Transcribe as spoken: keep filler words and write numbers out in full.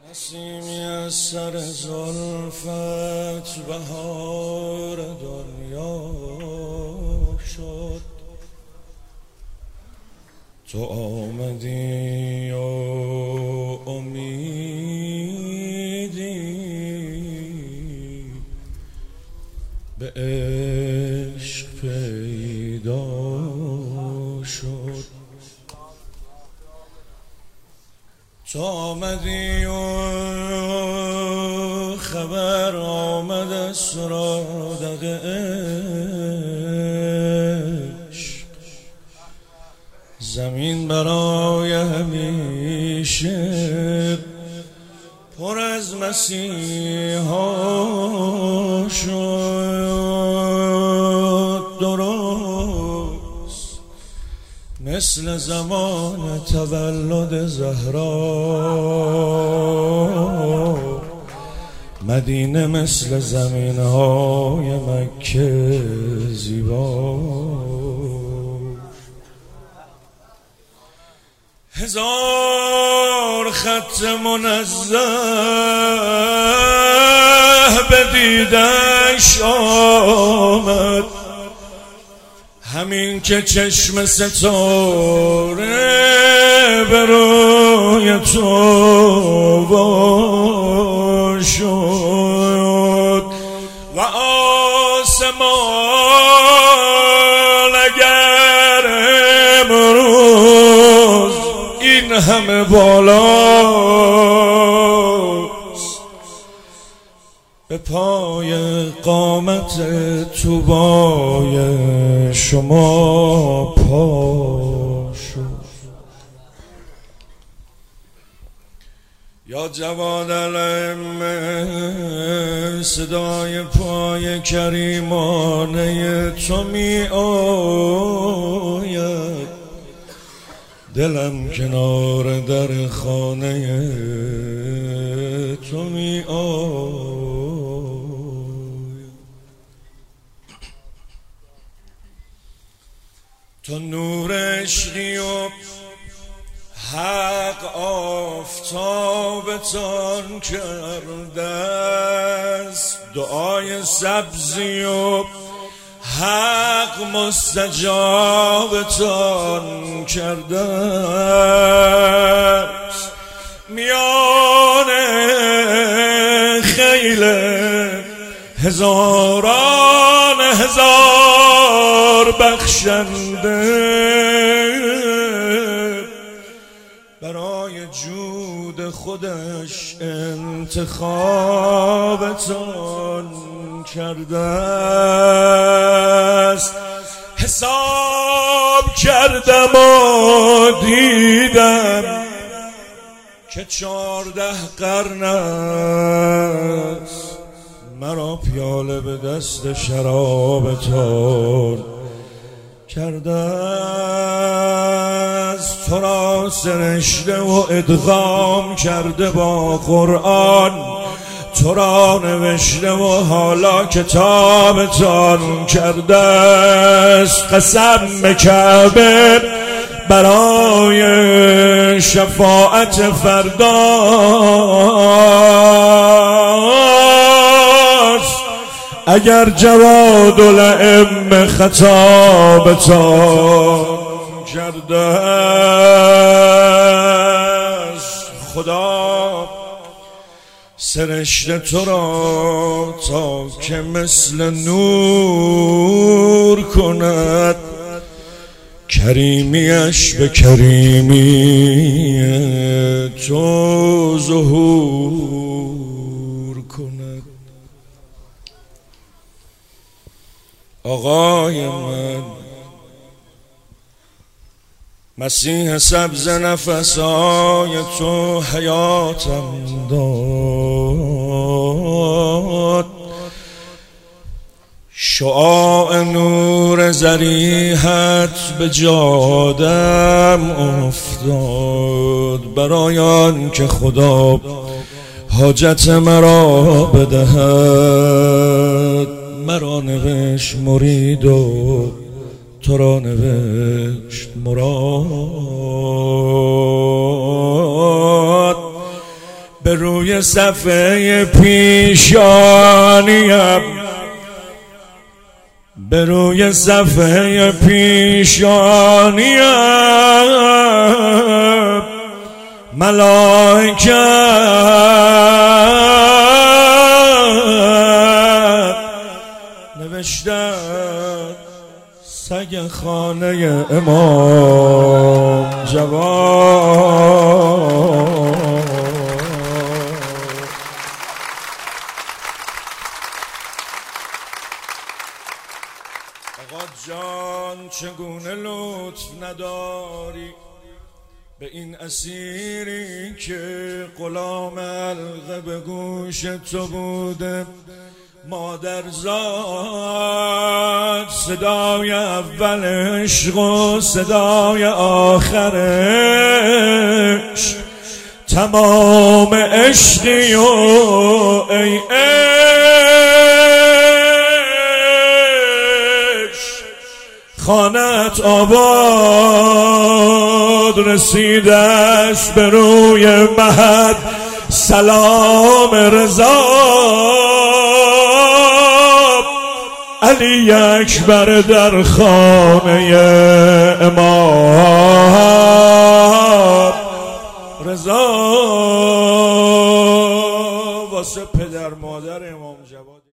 نسیمی از سر زلفت بهار دنیا شد، تو آمدی و امیدی به عشق پیدا شد. تو آمدی و خبر آمد از سرادق عشق، زمین برای همیشه پر از مسیحا شد. درست مثل زمان تولد زهرا، مدینه مثل زمین‌های مکه زیبا. هزار خط منزه به دیدش آمد، همین که چشم ستاره به روی تو وا شد. و آسمان اگر امروز این همه بالاست، به پای قامت طوبای شما پا شد. یا جواد الائمه، صدای پای کریمانه تو می آید، دلم کنار در خانه تو می آید. تو نور عشقی و حق آفتابتان کرده است، دعای سبزی و حق مستجابتان کرده است. میان خیل هزاران هزار بخشنده برای جود خودش انتخابتان کرده است. حساب کردم و دیدم که چهارده قرن است مرا پیاله به دست شرابتان کرده است. تو را سرشته و ادغام کرده با قرآن، تو را نوشته و حالا کتابتان کرده است. قسم به کعبه برای شفاعت فرداست، اگر جواد الائمه خطابتان کرده است. خدا سرشته تو را تا که مثل نور کند، کریمیش به کریمی تو ظهور کند. آقای من مسیح سبز نفسای تو حیاتم داد، شعاع نور ذریحت به جادم افتاد، برای آن که خدا حاجت مرا بدهد. مرا نوشت مرید و تو را نوشت مراد، به روی صفحه پیشانیم، به روی صفحه پیشانیم ملائکت نوشتن سگ خانه امام جواد. آقا جان چگونه لطف نداری به این اسیری که غلام حلقه به گوش تو بوده. مادرزاد صدای اول عشق و صدای آخرش تمام عشقی و ای خانت آباد رسیدش به روی مهد سلام رضا علی اکبر در خانه امام رضا. واسه پدر مادر